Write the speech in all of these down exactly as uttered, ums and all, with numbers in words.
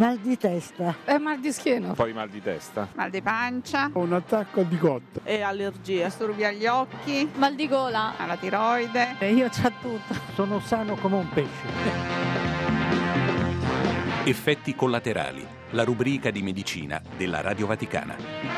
Mal di testa. E mal di schiena. Poi mal di testa. Mal di pancia. Un attacco di cotta. E allergie. Disturbi agli occhi. Mal di gola. Alla tiroide. E io c'ho tutto. Sono sano come un pesce. Effetti collaterali, la rubrica di medicina della Radio Vaticana.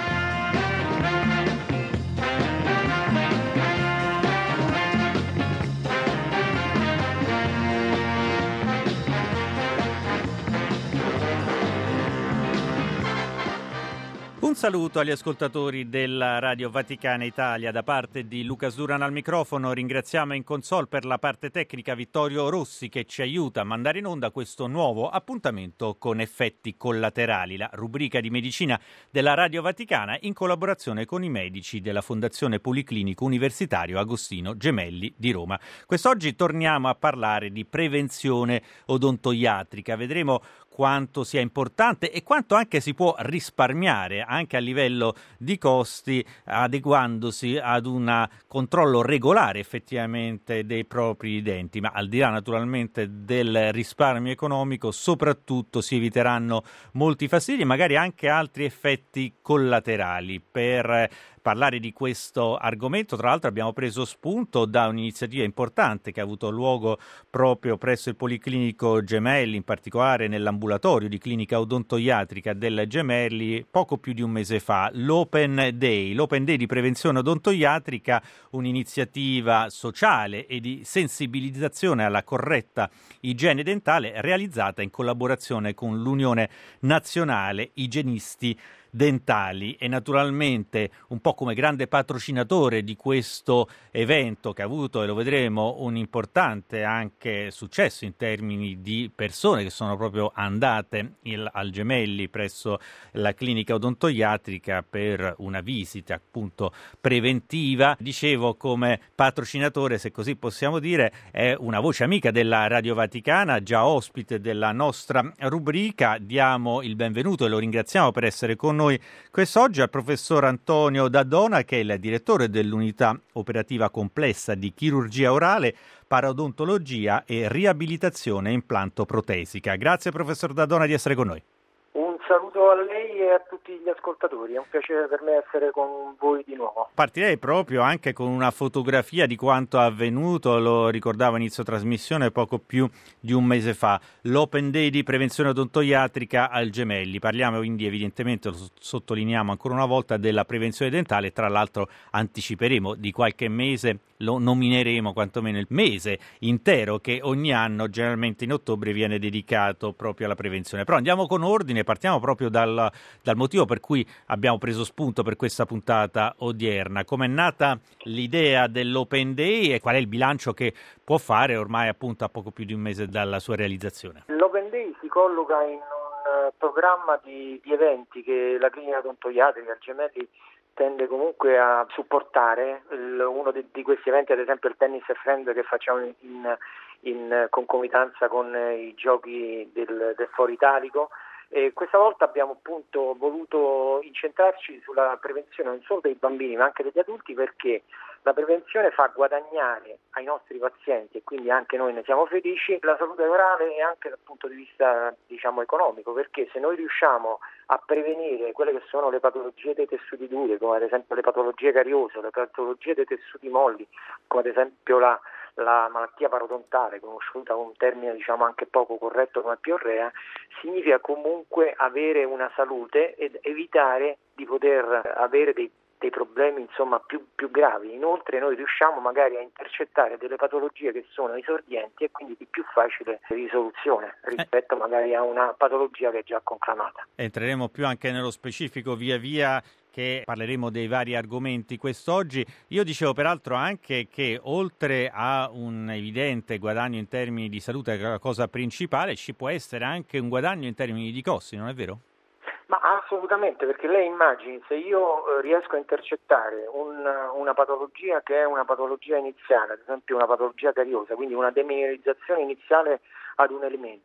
Un saluto agli ascoltatori della Radio Vaticana Italia da parte di Luca Suran al microfono. Ringraziamo in console per la parte tecnica Vittorio Rossi che ci aiuta a mandare in onda questo nuovo appuntamento con Effetti collaterali, la rubrica di medicina della Radio Vaticana in collaborazione con i medici della Fondazione Policlinico Universitario Agostino Gemelli di Roma. Quest'oggi torniamo a parlare di prevenzione odontoiatrica. Vedremo quanto sia importante e quanto anche si può risparmiare anche a livello di costi adeguandosi ad un controllo regolare effettivamente dei propri denti, ma al di là naturalmente del risparmio economico soprattutto si eviteranno molti fastidi e magari anche altri effetti collaterali. Per parlare di questo argomento, tra l'altro, abbiamo preso spunto da un'iniziativa importante che ha avuto luogo proprio presso il Policlinico Gemelli, in particolare nell'ambulatorio di clinica odontoiatrica del Gemelli, poco più di un mese fa, l'Open Day, l'Open Day di prevenzione odontoiatrica, un'iniziativa sociale e di sensibilizzazione alla corretta igiene dentale realizzata in collaborazione con l'Unione Nazionale Igienisti Dentali e naturalmente un po' come grande patrocinatore di questo evento che ha avuto, e lo vedremo, un importante anche successo in termini di persone che sono proprio andate il, al Gemelli presso la clinica odontoiatrica per una visita appunto preventiva. Dicevo, come patrocinatore, se così possiamo dire, è una voce amica della Radio Vaticana, già ospite della nostra rubrica. Diamo il benvenuto e lo ringraziamo per essere con noi noi quest'oggi al professor Antonio D'Addona, che è il direttore dell'unità operativa complessa di chirurgia orale, parodontologia e riabilitazione implanto-protesica. Grazie professor D'Addona di essere con noi. Un saluto a lei e a tutti gli ascoltatori, è un piacere per me essere con voi di nuovo. Partirei proprio anche con una fotografia di quanto avvenuto, lo ricordavo inizio trasmissione poco più di un mese fa, l'Open Day di prevenzione odontoiatrica al Gemelli. Parliamo quindi evidentemente, lo sottolineiamo ancora una volta, della prevenzione dentale, tra l'altro anticiperemo di qualche mese, lo nomineremo quantomeno il mese intero che ogni anno generalmente in ottobre viene dedicato proprio alla prevenzione. Però andiamo con ordine, partiamo proprio dal, dal motivo per cui abbiamo preso spunto per questa puntata odierna. Com'è nata l'idea dell'Open Day e qual è il bilancio che può fare ormai appunto a poco più di un mese dalla sua realizzazione? L'Open Day si colloca in un programma di, di eventi che la clinica odontoiatrica al Gemelli tende comunque a supportare. Il, uno di, di questi eventi, ad esempio, il Tennis a Friend, che facciamo in, in, in concomitanza con i giochi del, del Foro Italico. E questa volta abbiamo appunto voluto incentrarci sulla prevenzione non solo dei bambini ma anche degli adulti, perché la prevenzione fa guadagnare ai nostri pazienti, e quindi anche noi ne siamo felici, la salute orale e anche dal punto di vista diciamo economico, perché se noi riusciamo a prevenire quelle che sono le patologie dei tessuti duri, come ad esempio le patologie cariose, le patologie dei tessuti molli, come ad esempio la la malattia parodontale, conosciuta con un termine diciamo anche poco corretto come piorrea, significa comunque avere una salute ed evitare di poter avere dei, dei problemi insomma più, più gravi. Inoltre noi riusciamo magari a intercettare delle patologie che sono esordienti e quindi di più facile risoluzione rispetto magari a una patologia che è già conclamata. Entreremo più anche nello specifico via via, che parleremo dei vari argomenti quest'oggi. Io dicevo peraltro anche che oltre a un evidente guadagno in termini di salute, che è la cosa principale, ci può essere anche un guadagno in termini di costi, non è vero? Ma assolutamente, perché lei immagini, se io riesco a intercettare un, una patologia che è una patologia iniziale, ad esempio una patologia cariosa, quindi una demineralizzazione iniziale ad un elemento,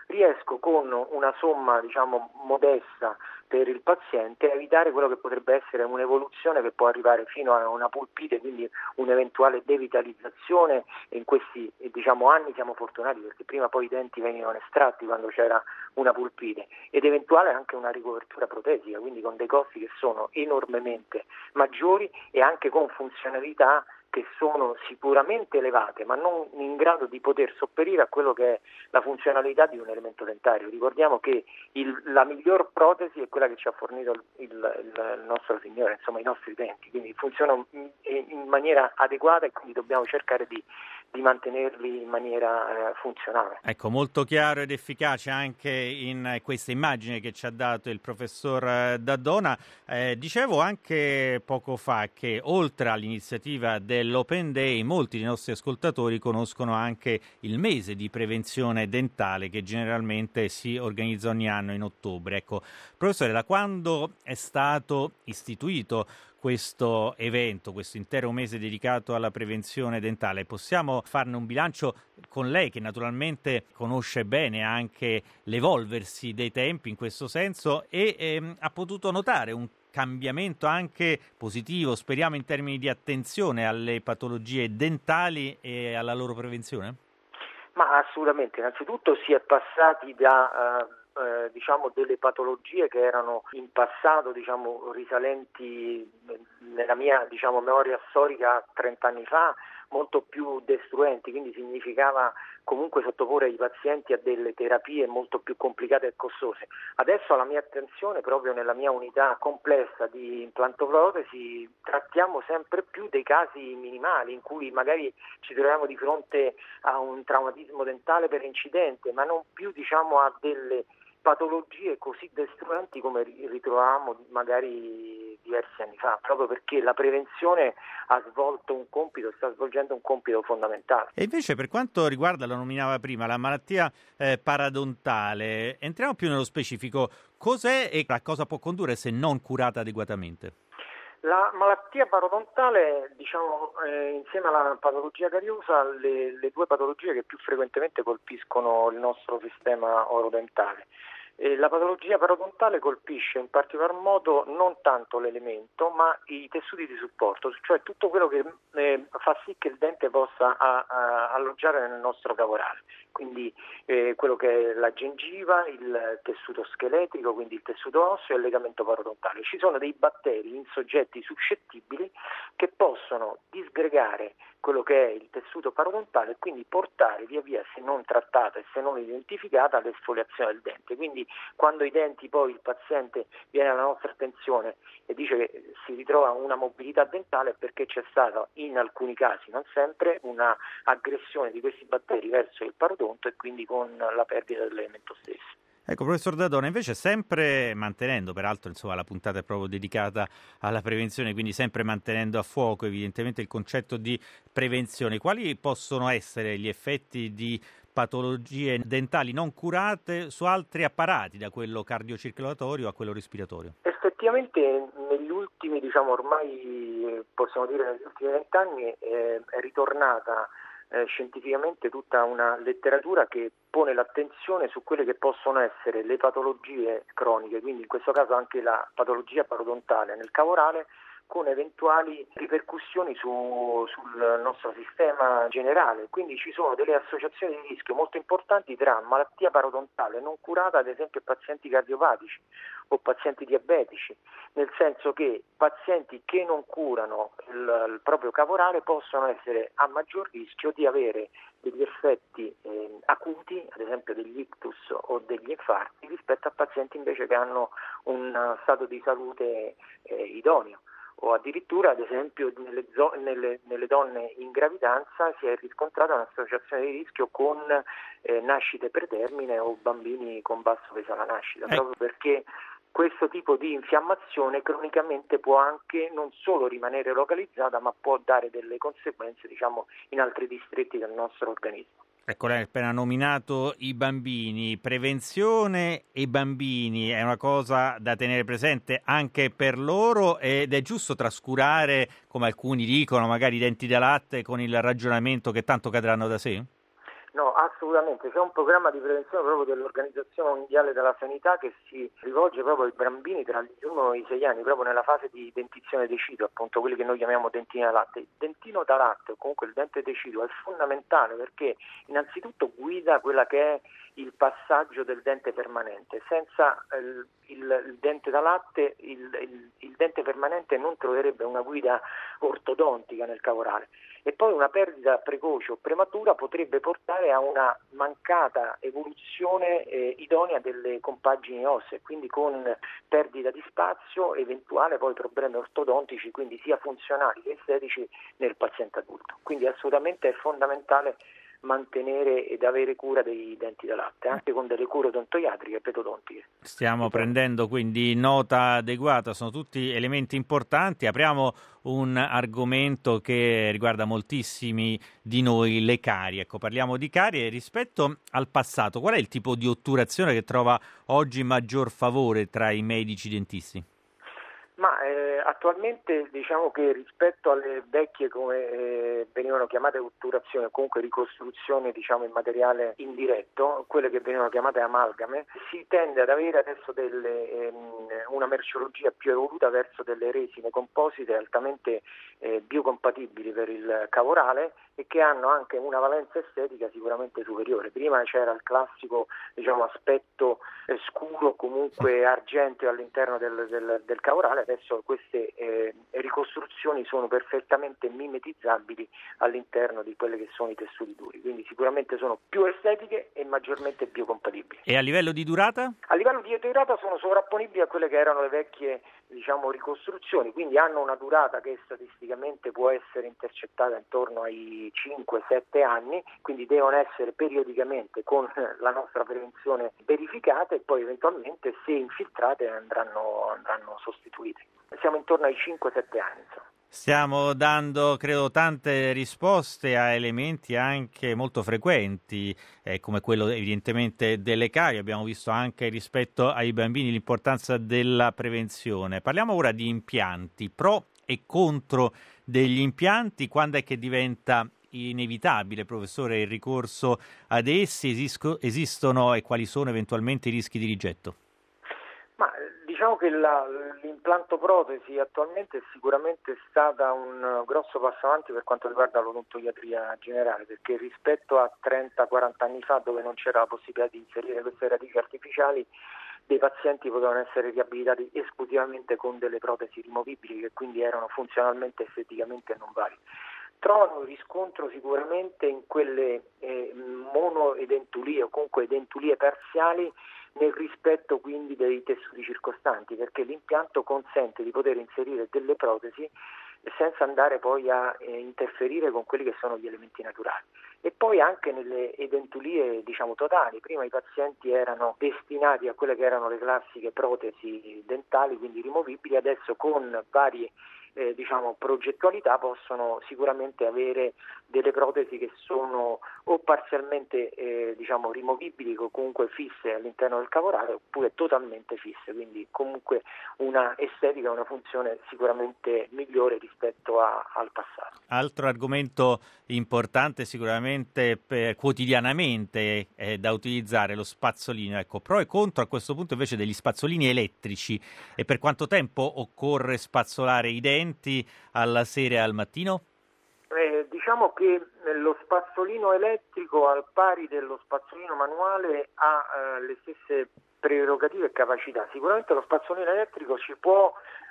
riesco con una somma diciamo modesta per il paziente a evitare quello che potrebbe essere un'evoluzione che può arrivare fino a una pulpite, quindi un'eventuale devitalizzazione. In questi diciamo anni siamo fortunati perché prima poi i denti venivano estratti quando c'era una pulpite, ed eventuale anche una ricopertura protesica, quindi con dei costi che sono enormemente maggiori e anche con funzionalità che sono sicuramente elevate, ma non in grado di poter sopperire a quello che è la funzionalità di un elemento dentario. Ricordiamo che il, la miglior protesi è quella che ci ha fornito il, il, il nostro Signore, insomma i nostri denti, quindi funzionano in, in maniera adeguata e quindi dobbiamo cercare di, di mantenerli in maniera eh, funzionale. Ecco, molto chiaro ed efficace anche in questa immagine che ci ha dato il professor D'Addona. Eh, dicevo anche poco fa che oltre all'iniziativa dell'Open Day, molti dei nostri ascoltatori conoscono anche il mese di prevenzione dentale che generalmente si organizza ogni anno in ottobre. Ecco, professore, da quando è stato istituito questo evento, questo intero mese dedicato alla prevenzione dentale, possiamo farne un bilancio con lei che naturalmente conosce bene anche l'evolversi dei tempi in questo senso e ehm, ha potuto notare un cambiamento anche positivo, speriamo, in termini di attenzione alle patologie dentali e alla loro prevenzione? Ma assolutamente, innanzitutto si è passati da uh... Eh, diciamo delle patologie che erano in passato diciamo risalenti nella mia diciamo memoria storica trenta anni fa molto più destruenti, quindi significava comunque sottoporre i pazienti a delle terapie molto più complicate e costose. Adesso alla mia attenzione, proprio nella mia unità complessa di implantoprotesi, trattiamo sempre più dei casi minimali in cui magari ci troviamo di fronte a un traumatismo dentale per incidente, ma non più diciamo a delle patologie così destruenti come ritrovavamo magari diversi anni fa, proprio perché la prevenzione ha svolto un compito, sta svolgendo un compito fondamentale. E invece per quanto riguarda, lo nominava prima, la malattia eh, paradontale, entriamo più nello specifico. Cos'è e a cosa può condurre se non curata adeguatamente? La malattia parodontale, diciamo, eh, insieme alla patologia cariosa, le, le due patologie che più frequentemente colpiscono il nostro sistema orodentale. Eh, la patologia parodontale colpisce in particolar modo non tanto l'elemento, ma i tessuti di supporto, cioè tutto quello che eh, fa sì che il dente possa a, a, alloggiare nel nostro cavorale. Quindi eh, quello che è la gengiva, il tessuto scheletrico, quindi il tessuto osseo e il legamento parodontale. Ci sono dei batteri in soggetti suscettibili che possono disgregare quello che è il tessuto parodontale e quindi portare via via, se non trattata e se non identificata, all'esfoliazione del dente. Quindi quando i denti poi il paziente viene alla nostra attenzione e dice che si ritrova una mobilità dentale, è perché c'è stata in alcuni casi, non sempre, una aggressione di questi batteri verso il parodonto e quindi con la perdita dell'elemento stesso. Ecco, professor D'Addona, invece sempre mantenendo, peraltro insomma la puntata è proprio dedicata alla prevenzione, quindi sempre mantenendo a fuoco evidentemente il concetto di prevenzione, quali possono essere gli effetti di patologie dentali non curate su altri apparati, da quello cardiocircolatorio a quello respiratorio? Effettivamente negli ultimi, diciamo ormai possiamo dire negli ultimi vent'anni eh, è ritornata Eh, scientificamente tutta una letteratura che pone l'attenzione su quelle che possono essere le patologie croniche, quindi in questo caso anche la patologia parodontale nel cavorale, con eventuali ripercussioni su, sul nostro sistema generale. Quindi ci sono delle associazioni di rischio molto importanti tra malattia parodontale non curata, ad esempio pazienti cardiopatici o pazienti diabetici, nel senso che pazienti che non curano il, il proprio cavorale possono essere a maggior rischio di avere degli effetti eh, acuti, ad esempio degli ictus o degli infarti, rispetto a pazienti invece che hanno un stato di salute eh, idoneo. O addirittura, ad esempio, nelle, zo- nelle, nelle donne in gravidanza si è riscontrata un'associazione di rischio con eh, nascite pretermine o bambini con basso peso alla nascita, eh. proprio perché questo tipo di infiammazione cronicamente può anche non solo rimanere localizzata, ma può dare delle conseguenze, diciamo, in altri distretti del nostro organismo. Ecco, lei ha appena nominato i bambini. Prevenzione e bambini è una cosa da tenere presente anche per loro, ed è giusto trascurare, come alcuni dicono, magari i denti da latte con il ragionamento che tanto cadranno da sé? No, assolutamente, c'è un programma di prevenzione proprio dell'Organizzazione Mondiale della Sanità che si rivolge proprio ai bambini tra gli uno e i sei anni, proprio nella fase di dentizione deciduo, appunto quelli che noi chiamiamo dentini da latte. Il dentino da latte o comunque il dente deciduo è fondamentale perché innanzitutto guida quella che è il passaggio del dente permanente. Senza il, il, il dente da latte il, il, il dente permanente non troverebbe una guida ortodontica nel cavorale. E poi una perdita precoce o prematura potrebbe portare a una mancata evoluzione eh, idonea delle compagini ossee, quindi con perdita di spazio, eventuale poi problemi ortodontici, quindi sia funzionali che estetici nel paziente adulto. Quindi assolutamente è fondamentale mantenere ed avere cura dei denti da latte, anche con delle cure odontoiatriche e pedodontiche. Stiamo prendendo quindi nota adeguata, sono tutti elementi importanti. Apriamo un argomento che riguarda moltissimi di noi, le carie. Ecco, parliamo di carie rispetto al passato. Qual è il tipo di otturazione che trova oggi maggior favore tra i medici dentisti? Ma eh, attualmente diciamo che rispetto alle vecchie come eh, venivano chiamate otturazioni o comunque ricostruzioni diciamo in materiale indiretto, quelle che venivano chiamate amalgame, si tende ad avere adesso delle, ehm, una merceologia più evoluta verso delle resine composite altamente eh, biocompatibili per il cavorale e che hanno anche una valenza estetica sicuramente superiore. Prima c'era il classico diciamo aspetto eh, scuro, comunque argenteo all'interno del, del, del cavorale. Adesso queste eh, ricostruzioni sono perfettamente mimetizzabili all'interno di quelle che sono i tessuti duri, quindi sicuramente sono più estetiche e maggiormente biocompatibili. E a livello di durata? A livello di durata sono sovrapponibili a quelle che erano le vecchie diciamo ricostruzioni, quindi hanno una durata che statisticamente può essere intercettata intorno ai cinque sette anni, quindi devono essere periodicamente con la nostra prevenzione verificate e poi eventualmente se infiltrate andranno, andranno sostituite. Siamo intorno ai cinque sette anni. Insomma. Stiamo dando, credo, tante risposte a elementi anche molto frequenti, eh, come quello evidentemente delle carie. Abbiamo visto anche rispetto ai bambini l'importanza della prevenzione. Parliamo ora di impianti, pro e contro degli impianti. Quando è che diventa inevitabile, professore, il ricorso ad essi? Esisco, esistono e quali sono eventualmente i rischi di rigetto? Ma diciamo che la, l'impianto protesi attualmente è sicuramente stata un grosso passo avanti per quanto riguarda l'odontoiatria generale, perché rispetto a trenta quaranta anni fa, dove non c'era la possibilità di inserire queste radici artificiali, dei pazienti potevano essere riabilitati esclusivamente con delle protesi rimovibili che quindi erano funzionalmente e esteticamente non valide. Trovano riscontro sicuramente in quelle eh, monoedentulie o comunque edentulie parziali nel rispetto quindi dei tessuti circostanti, perché l'impianto consente di poter inserire delle protesi senza andare poi a eh, interferire con quelli che sono gli elementi naturali. E poi anche nelle edentulie diciamo totali, prima i pazienti erano destinati a quelle che erano le classiche protesi dentali, quindi rimovibili, adesso con varie Eh, diciamo progettualità possono sicuramente avere delle protesi che sono o parzialmente eh, diciamo rimovibili o comunque fisse all'interno del cavorale oppure totalmente fisse, quindi comunque una estetica, una funzione sicuramente migliore rispetto a, al passato. Altro argomento importante sicuramente per, quotidianamente è da utilizzare lo spazzolino. Ecco, pro e contro a questo punto invece degli spazzolini elettrici, e per quanto tempo occorre spazzolare i denti alla sera e al mattino? Eh, diciamo che lo spazzolino elettrico al pari dello spazzolino manuale ha eh, le stesse prerogative e capacità. Sicuramente lo spazzolino elettrico ci può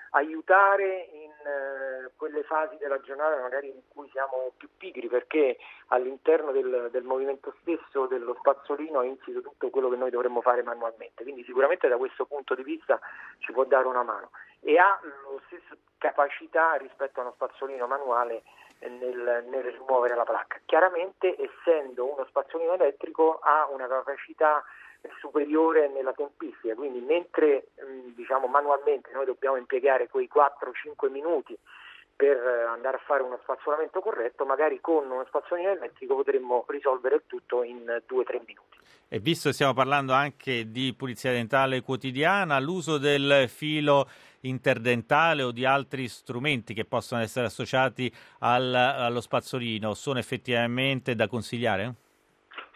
aiutare in eh, quelle fasi della giornata magari in cui siamo più pigri, perché all'interno del, del movimento stesso dello spazzolino è insito tutto quello che noi dovremmo fare manualmente, quindi sicuramente da questo punto di vista ci può dare una mano e ha lo stesso capacità rispetto a uno spazzolino manuale nel, nel rimuovere la placca. Chiaramente, essendo uno spazzolino elettrico, ha una capacità superiore nella tempistica, quindi mentre diciamo manualmente noi dobbiamo impiegare quei quattro cinque minuti per andare a fare uno spazzolamento corretto, magari con uno spazzolino elettrico potremmo risolvere il tutto in due tre minuti. E visto che stiamo parlando anche di pulizia dentale quotidiana, l'uso del filo interdentale o di altri strumenti che possono essere associati al, allo spazzolino sono effettivamente da consigliare?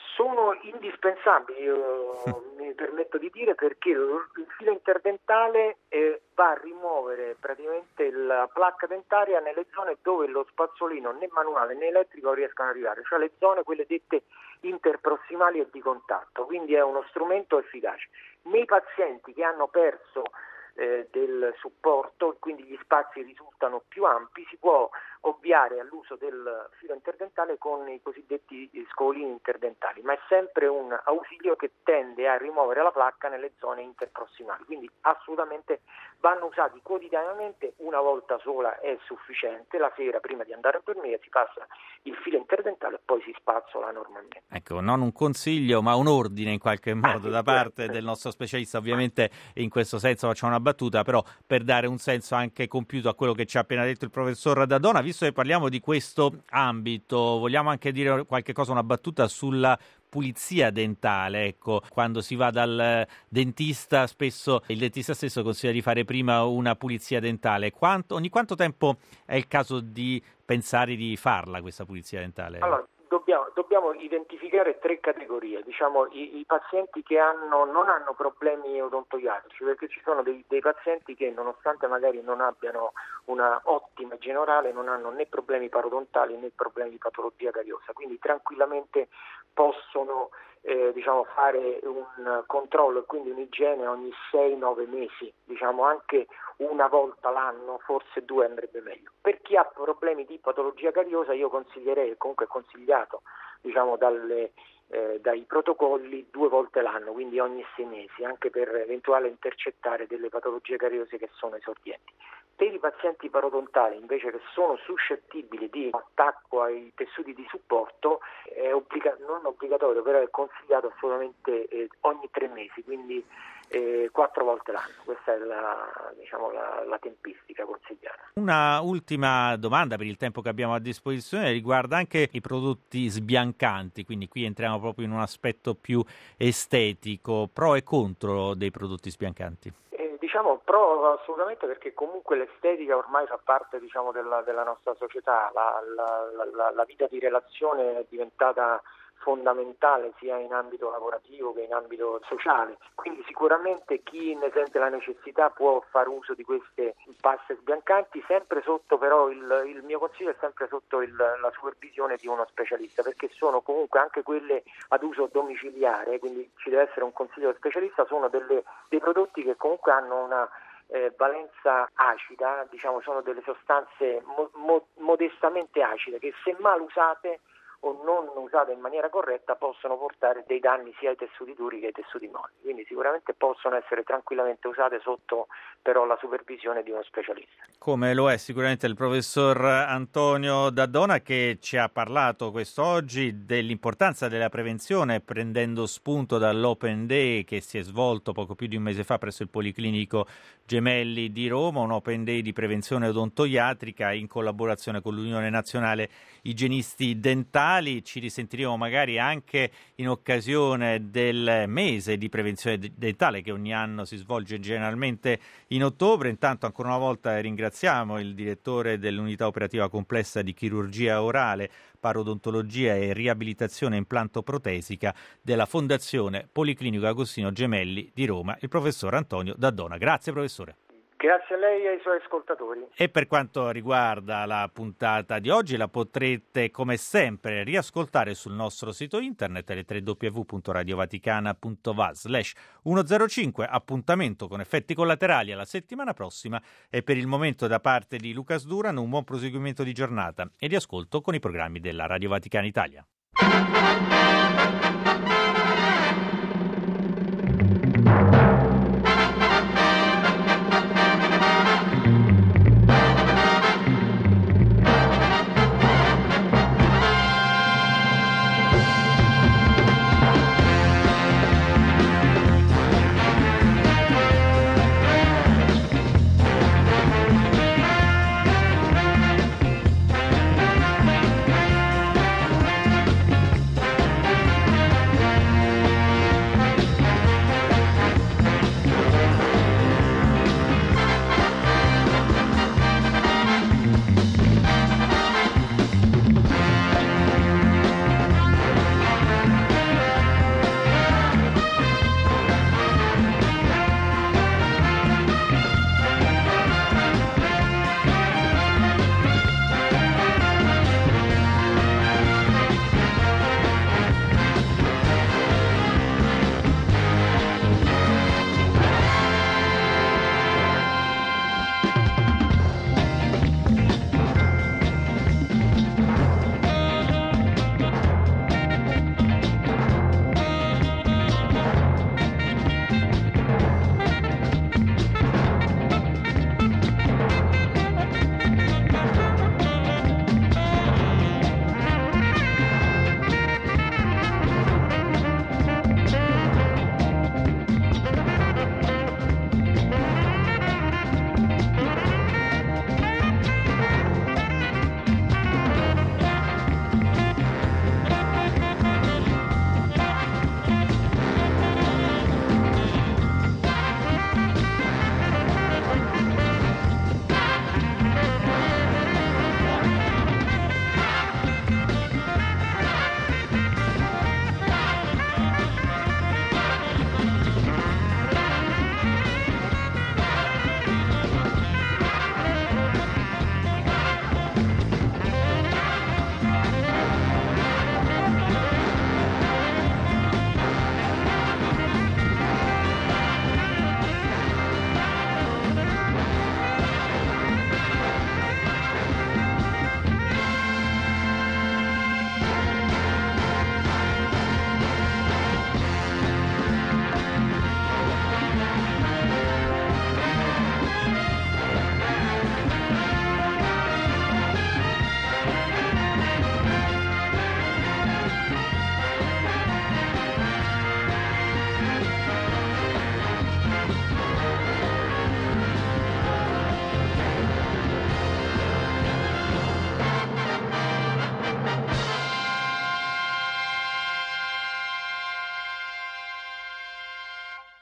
indispensabili, io mi permetto di dire, perché il filo interdentale eh, va a rimuovere praticamente la placca dentaria nelle zone dove lo spazzolino né manuale né elettrico riescono ad arrivare, cioè le zone quelle dette interprossimali e di contatto, quindi è uno strumento efficace. Nei pazienti che hanno perso eh, del supporto, quindi gli spazi risultano più ampi, si può ovviare all'uso del filo interdentale con i cosiddetti scovolini interdentali, ma è sempre un ausilio che tende a rimuovere la placca nelle zone interprossimali, quindi assolutamente vanno usati quotidianamente, una volta sola è sufficiente, la sera prima di andare a dormire si passa il filo interdentale e poi si spazzola normalmente. Ecco, non un consiglio ma un ordine in qualche modo da parte del nostro specialista, ovviamente in questo senso facciamo una battuta, però per dare un senso anche compiuto a quello che ci ha appena detto il professor D'Addona. Visto che parliamo di questo ambito, vogliamo anche dire qualche cosa, una battuta sulla pulizia dentale. Ecco, quando si va dal dentista, spesso il dentista stesso consiglia di fare prima una pulizia dentale. Quanto, ogni quanto tempo è il caso di pensare di farla questa pulizia dentale? Allora, dobbiamo, dobbiamo identificare tre categorie, diciamo i, i pazienti che hanno, non hanno problemi odontoiatrici, perché ci sono dei, dei pazienti che, nonostante magari non abbiano una ottima igiene orale, non hanno né problemi parodontali né problemi di patologia cariosa, quindi tranquillamente possono eh, diciamo fare un controllo e quindi un'igiene ogni sei nove mesi, diciamo anche una volta l'anno, forse due andrebbe meglio. Per chi ha problemi di patologia cariosa io consiglierei, comunque è consigliato diciamo dalle, eh, dai protocolli, due volte l'anno, quindi ogni sei mesi, anche per eventuale intercettare delle patologie cariose che sono esordienti. Per i pazienti parodontali invece, che sono suscettibili di attacco ai tessuti di supporto, è obbliga- non obbligatorio, però è consigliato assolutamente eh, ogni tre mesi, quindi eh, quattro volte l'anno. Questa è la, diciamo, la, la tempistica consigliata. Una ultima domanda per il tempo che abbiamo a disposizione riguarda anche i prodotti sbiancanti, quindi qui entriamo proprio in un aspetto più estetico, pro e contro dei prodotti sbiancanti. Diciamo pro assolutamente, perché comunque l'estetica ormai fa parte diciamo della, della nostra società, la, la, la, la vita di relazione è diventata fondamentale sia in ambito lavorativo che in ambito sociale, quindi sicuramente chi ne sente la necessità può fare uso di queste paste sbiancanti, sempre sotto però il, il mio consiglio è sempre sotto il, la supervisione di uno specialista, perché sono comunque anche quelle ad uso domiciliare, quindi ci deve essere un consiglio del specialista, sono delle, dei prodotti che comunque hanno una Eh, valenza acida, diciamo sono delle sostanze mo- mo- modestamente acide che, se mal usate o non usate in maniera corretta, possono portare dei danni sia ai tessuti duri che ai tessuti molli, quindi sicuramente possono essere tranquillamente usate sotto però la supervisione di uno specialista. Come lo è sicuramente il professor Antonio D'Addona, che ci ha parlato quest'oggi dell'importanza della prevenzione, prendendo spunto dall'Open Day che si è svolto poco più di un mese fa presso il Policlinico Gemelli di Roma, un Open Day di prevenzione odontoiatrica in collaborazione con l'Unione Nazionale Igienisti Dentali. Ci risentiremo magari anche in occasione del mese di prevenzione dentale che ogni anno si svolge generalmente in ottobre. Intanto ancora una volta ringraziamo il direttore dell'unità operativa complessa di chirurgia orale, parodontologia e riabilitazione implantoprotesica della Fondazione Policlinico Agostino Gemelli di Roma, il professor Antonio D'Addona. Grazie professore. Grazie a lei e ai suoi ascoltatori. E per quanto riguarda la puntata di oggi, la potrete come sempre riascoltare sul nostro sito internet l w w w punto radiovaticana punto va slash centocinque. Appuntamento con effetti collaterali alla settimana prossima, e per il momento da parte di Lucas Duran un buon proseguimento di giornata e di ascolto con i programmi della Radio Vaticana Italia.